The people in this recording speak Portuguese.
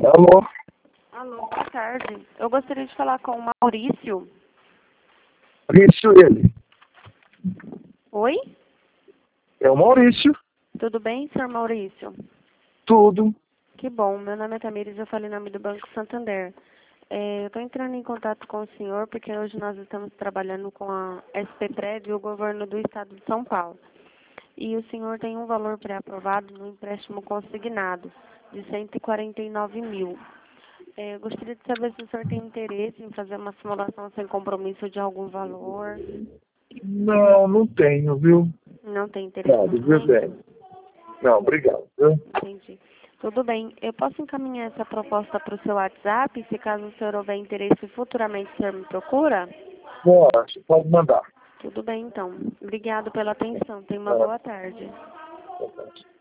Alô? Alô, boa tarde. Eu gostaria de falar com o Maurício. Maurício, ele. Oi? É o Maurício. Tudo bem, senhor Maurício? Tudo. Que bom. Meu nome é Tamires, eu falo em nome do Banco Santander. Eu estou entrando em contato com o senhor porque hoje nós estamos trabalhando com a SP Prédio e o governo do estado de São Paulo. E o senhor tem um valor pré-aprovado no empréstimo consignado de 149 mil. Eu gostaria de saber se o senhor tem interesse em fazer uma simulação sem compromisso de algum valor. Não, não tenho, viu? Não tem interesse no Obrigado, viu, momento? bem? Não, obrigado, viu? Entendi. Tudo bem. Eu posso encaminhar essa proposta para o seu WhatsApp, se caso o senhor houver interesse futuramente o senhor me procura? Pode mandar. Tudo bem, então. Obrigado pela atenção. Tenha uma boa tarde. Boa tarde.